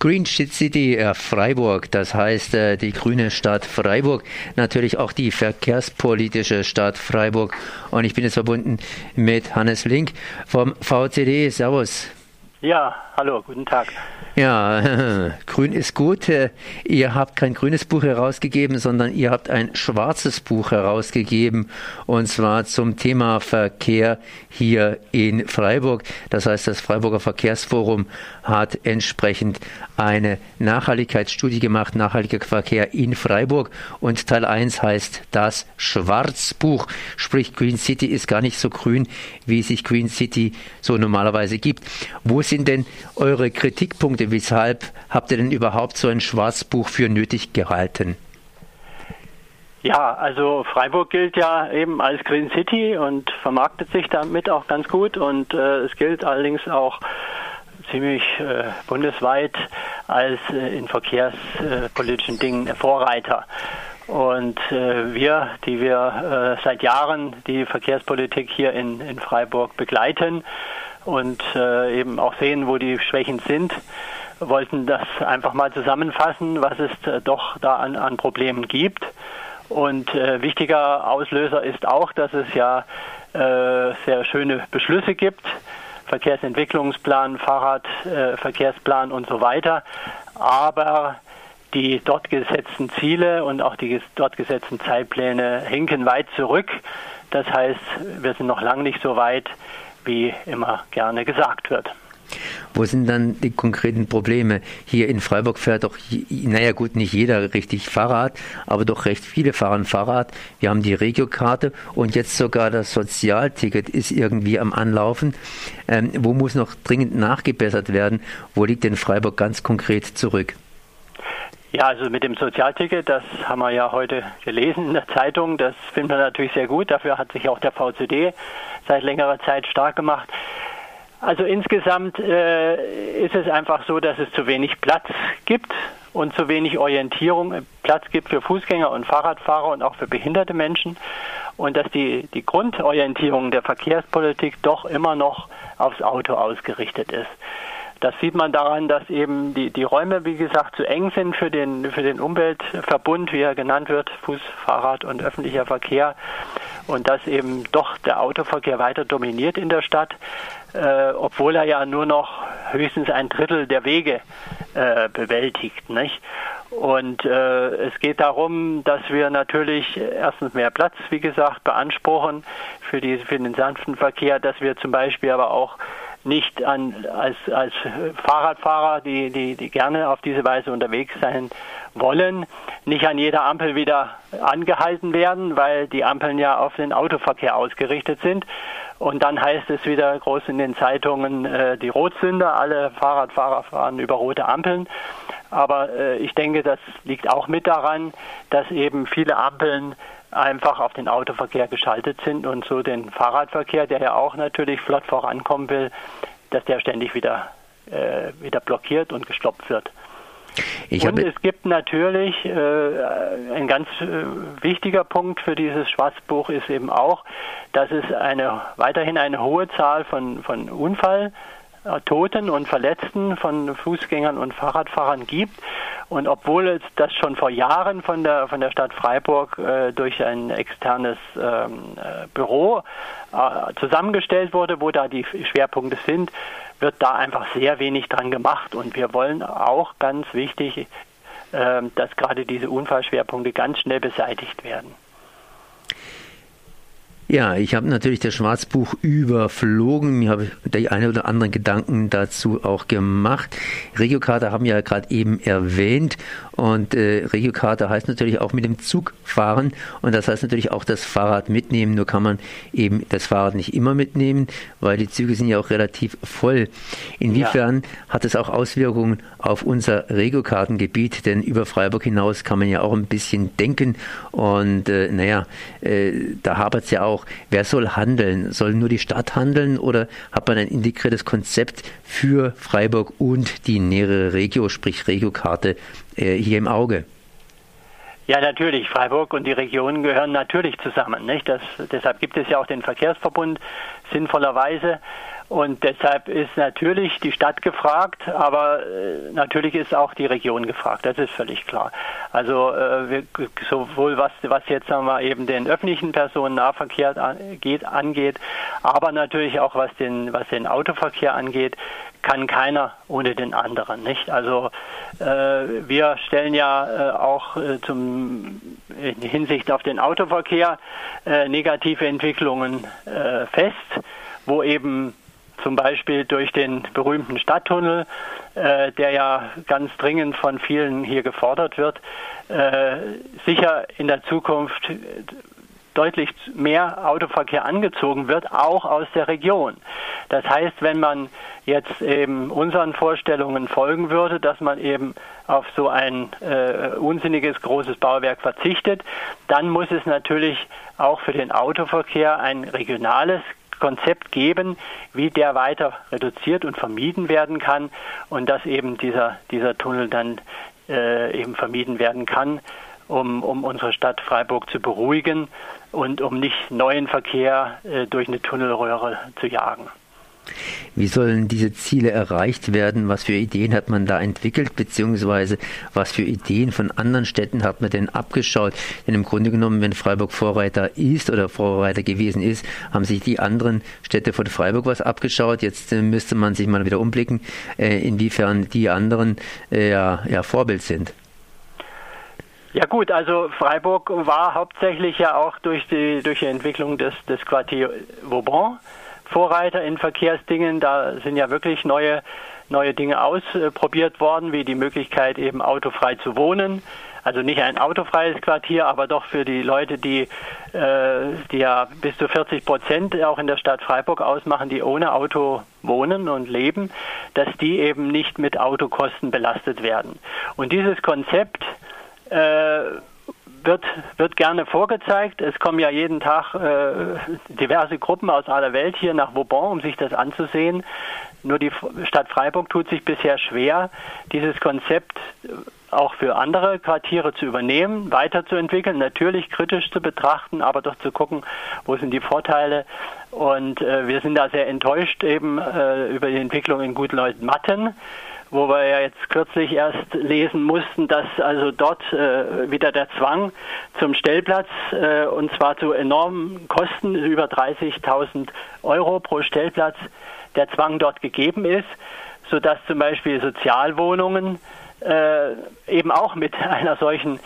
Green City Freiburg, das heißt die grüne Stadt Freiburg, natürlich auch die verkehrspolitische Stadt Freiburg. Und ich bin jetzt verbunden mit Hannes Link vom VCD. Servus. Ja, hallo, guten Tag. Ja, grün ist gut. Ihr habt kein grünes Buch herausgegeben, sondern ihr habt ein schwarzes Buch herausgegeben, und zwar zum Thema Verkehr hier in Freiburg. Das heißt, das Freiburger Verkehrsforum hat entsprechend eine Nachhaltigkeitsstudie gemacht, nachhaltiger Verkehr in Freiburg, und Teil 1 heißt das Schwarzbuch. Sprich, Green City ist gar nicht so grün, wie sich Green City so normalerweise gibt. Wo sind denn eure Kritikpunkte? Weshalb habt ihr denn überhaupt so ein Schwarzbuch für nötig gehalten? Ja, also Freiburg gilt ja eben als Green City und vermarktet sich damit auch ganz gut, und es gilt allerdings auch ziemlich bundesweit als in verkehrspolitischen Dingen Vorreiter. Und wir, die wir seit Jahren die Verkehrspolitik hier in Freiburg begleiten und eben auch sehen, wo die Schwächen sind, wollten das einfach mal zusammenfassen, was es doch da an Problemen gibt. Und wichtiger Auslöser ist auch, dass es ja sehr schöne Beschlüsse gibt, Verkehrsentwicklungsplan, Fahrradverkehrsplan und so weiter, aber die dort gesetzten Ziele und auch die dort gesetzten Zeitpläne hinken weit zurück. Das heißt, wir sind noch lange nicht so weit, wie immer gerne gesagt wird. Wo sind dann die konkreten Probleme? Hier in Freiburg fährt doch, naja gut, nicht jeder richtig Fahrrad, aber doch recht viele fahren Fahrrad. Wir haben die Regiokarte und jetzt sogar das Sozialticket ist irgendwie am Anlaufen. Wo muss noch dringend nachgebessert werden? Wo liegt denn Freiburg ganz konkret zurück? Ja, also mit dem Sozialticket, das haben wir ja heute gelesen in der Zeitung, das finden wir natürlich sehr gut. Dafür hat sich auch der VCD seit längerer Zeit stark gemacht. Also insgesamt ist es einfach so, dass es zu wenig Platz gibt und zu wenig Platz gibt für Fußgänger und Fahrradfahrer und auch für behinderte Menschen, und dass die Grundorientierung der Verkehrspolitik doch immer noch aufs Auto ausgerichtet ist. Das sieht man daran, dass eben die Räume, wie gesagt, zu eng sind für den Umweltverbund, wie er genannt wird, Fuß, Fahrrad und öffentlicher Verkehr, und dass eben doch der Autoverkehr weiter dominiert in der Stadt, obwohl er ja nur noch höchstens ein Drittel der Wege bewältigt, nicht? Und es geht darum, dass wir natürlich erstens mehr Platz, wie gesagt, beanspruchen für den sanften Verkehr, dass wir zum Beispiel aber auch nicht als Fahrradfahrer, die gerne auf diese Weise unterwegs sein wollen, nicht an jeder Ampel wieder angehalten werden, weil die Ampeln ja auf den Autoverkehr ausgerichtet sind. Und dann heißt es wieder groß in den Zeitungen, die Rotsünder, alle Fahrradfahrer fahren über rote Ampeln. Aber ich denke, das liegt auch mit daran, dass eben viele Ampeln einfach auf den Autoverkehr geschaltet sind und so den Fahrradverkehr, der ja auch natürlich flott vorankommen will, dass der ständig wieder blockiert und gestoppt wird. Und es gibt natürlich ein ganz wichtiger Punkt für dieses Schwarzbuch ist eben auch, dass es weiterhin eine hohe Zahl von Unfalltoten und Verletzten von Fußgängern und Fahrradfahrern gibt. Und obwohl es das schon vor Jahren von der Stadt Freiburg durch ein externes Büro zusammengestellt wurde, wo da die Schwerpunkte sind, wird da einfach sehr wenig dran gemacht. Und wir wollen auch, ganz wichtig, dass gerade diese Unfallschwerpunkte ganz schnell beseitigt werden. Ja, ich habe natürlich das Schwarzbuch überflogen. Mir habe die eine oder anderen Gedanken dazu auch gemacht. Regiokarte haben wir ja gerade eben erwähnt. Und Regiokarte heißt natürlich auch mit dem Zug fahren. Und das heißt natürlich auch das Fahrrad mitnehmen. Nur kann man eben das Fahrrad nicht immer mitnehmen, weil die Züge sind ja auch relativ voll. Inwiefern hat es auch Auswirkungen auf unser Regiokartengebiet? Denn über Freiburg hinaus kann man ja auch ein bisschen denken. Und da hapert es ja auch. Wer soll handeln? Soll nur die Stadt handeln oder hat man ein integriertes Konzept für Freiburg und die nähere Regio, sprich Regiokarte, hier im Auge? Ja, natürlich. Freiburg und die Region gehören natürlich zusammen, nicht? Deshalb gibt es ja auch den Verkehrsverbund sinnvollerweise. Und deshalb ist natürlich die Stadt gefragt, aber natürlich ist auch die Region gefragt. Das ist völlig klar. Also sowohl was jetzt sagen wir eben den öffentlichen Personennahverkehr angeht, aber natürlich auch was den Autoverkehr angeht, kann keiner ohne den anderen, nicht? Also wir stellen ja auch in Hinsicht auf den Autoverkehr negative Entwicklungen fest, wo eben zum Beispiel durch den berühmten Stadttunnel, der ja ganz dringend von vielen hier gefordert wird, sicher in der Zukunft deutlich mehr Autoverkehr angezogen wird, auch aus der Region. Das heißt, wenn man jetzt eben unseren Vorstellungen folgen würde, dass man eben auf so ein unsinniges großes Bauwerk verzichtet, dann muss es natürlich auch für den Autoverkehr ein regionales Konzept geben, wie der weiter reduziert und vermieden werden kann und dass eben dieser Tunnel dann eben vermieden werden kann, um unsere Stadt Freiburg zu beruhigen und um nicht neuen Verkehr durch eine Tunnelröhre zu jagen. Wie sollen diese Ziele erreicht werden? Was für Ideen hat man da entwickelt, beziehungsweise was für Ideen von anderen Städten hat man denn abgeschaut? Denn im Grunde genommen, wenn Freiburg Vorreiter ist oder Vorreiter gewesen ist, haben sich die anderen Städte von Freiburg was abgeschaut. Jetzt müsste man sich mal wieder umblicken, inwiefern die anderen Vorbild sind. Ja gut, also Freiburg war hauptsächlich ja auch durch die Entwicklung des Quartier Vauban Vorreiter in Verkehrsdingen. Da sind ja wirklich neue Dinge ausprobiert worden, wie die Möglichkeit eben autofrei zu wohnen. Also nicht ein autofreies Quartier, aber doch für die Leute, die ja bis zu 40% auch in der Stadt Freiburg ausmachen, die ohne Auto wohnen und leben, dass die eben nicht mit Autokosten belastet werden. Und dieses Konzept wird gerne vorgezeigt. Es kommen ja jeden Tag diverse Gruppen aus aller Welt hier nach Vauban, um sich das anzusehen. Nur die Stadt Freiburg tut sich bisher schwer, dieses Konzept auch für andere Quartiere zu übernehmen, weiterzuentwickeln, natürlich kritisch zu betrachten, aber doch zu gucken, wo sind die Vorteile. Und wir sind da sehr enttäuscht eben über die Entwicklung in Gutleutmatten, wo wir ja jetzt kürzlich erst lesen mussten, dass also dort wieder der Zwang zum Stellplatz, und zwar zu enormen Kosten, über 30.000 Euro pro Stellplatz, der Zwang dort gegeben ist, sodass zum Beispiel Sozialwohnungen eben auch mit einer solchen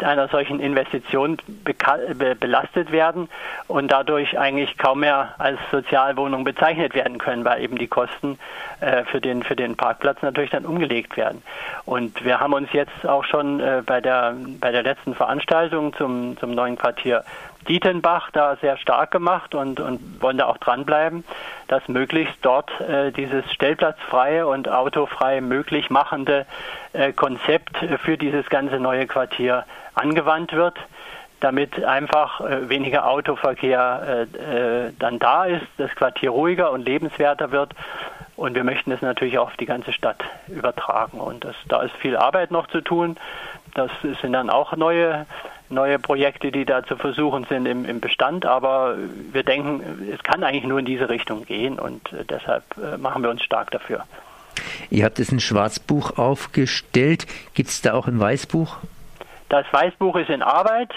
Investition belastet werden und dadurch eigentlich kaum mehr als Sozialwohnung bezeichnet werden können, weil eben die Kosten für den Parkplatz natürlich dann umgelegt werden. Und wir haben uns jetzt auch schon bei der letzten Veranstaltung zum neuen Quartier Dietenbach da sehr stark gemacht und wollen da auch dranbleiben, dass möglichst dort dieses stellplatzfreie und autofrei möglich machende Konzept für dieses ganze neue Quartier angewandt wird, damit einfach weniger Autoverkehr dann da ist, das Quartier ruhiger und lebenswerter wird. Und wir möchten es natürlich auch auf die ganze Stadt übertragen. Und da ist viel Arbeit noch zu tun. Das sind dann auch neue Projekte, die da zu versuchen sind im Bestand. Aber wir denken, es kann eigentlich nur in diese Richtung gehen. Und deshalb machen wir uns stark dafür. Ihr habt jetzt ein Schwarzbuch aufgestellt. Gibt es da auch ein Weißbuch? Das Weißbuch ist in Arbeit.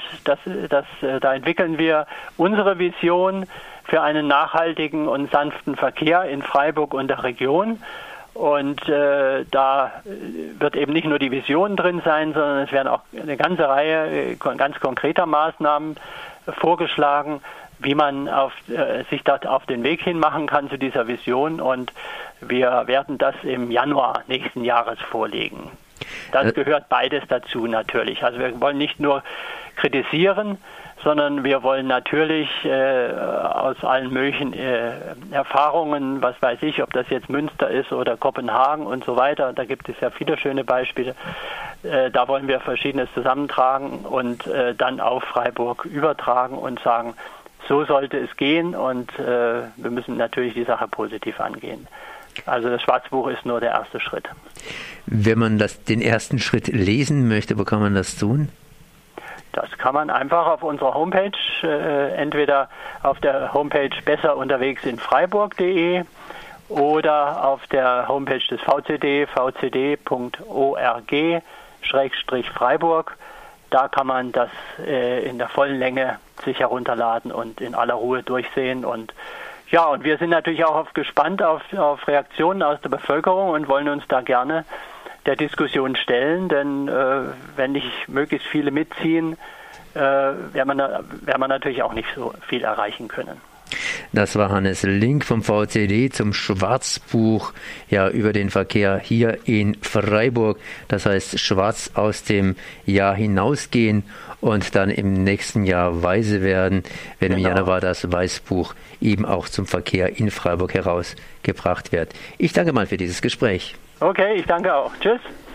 Da entwickeln wir unsere Vision für einen nachhaltigen und sanften Verkehr in Freiburg und der Region. Und da wird eben nicht nur die Vision drin sein, sondern es werden auch eine ganze Reihe ganz konkreter Maßnahmen vorgeschlagen, wie man sich dort auf den Weg hin machen kann zu dieser Vision. Und wir werden das im Januar nächsten Jahres vorlegen. Das gehört beides dazu natürlich. Also wir wollen nicht nur kritisieren, sondern wir wollen natürlich aus allen möglichen Erfahrungen, was weiß ich, ob das jetzt Münster ist oder Kopenhagen und so weiter, da gibt es ja viele schöne Beispiele, da wollen wir Verschiedenes zusammentragen und dann auf Freiburg übertragen und sagen, so sollte es gehen und wir müssen natürlich die Sache positiv angehen. Also das Schwarzbuch ist nur der erste Schritt. Wenn man den ersten Schritt lesen möchte, wo kann man das tun? kann man einfach auf unserer Homepage, entweder auf der Homepage besserunterwegsinfreiburg.de oder auf der Homepage des VCD, vcd.org/Freiburg. Da kann man das in der vollen Länge sich herunterladen und in aller Ruhe durchsehen. Und ja, und wir sind natürlich auch gespannt auf Reaktionen aus der Bevölkerung und wollen uns da gerne der Diskussion stellen, denn wenn nicht möglichst viele mitziehen, werden wir natürlich auch nicht so viel erreichen können. Das war Hannes Link vom VCD zum Schwarzbuch über den Verkehr hier in Freiburg. Das heißt, schwarz aus dem Jahr hinausgehen und dann im nächsten Jahr weise werden, wenn im Januar das Weißbuch eben auch zum Verkehr in Freiburg herausgebracht wird. Ich danke mal für dieses Gespräch. Okay, ich danke auch. Tschüss.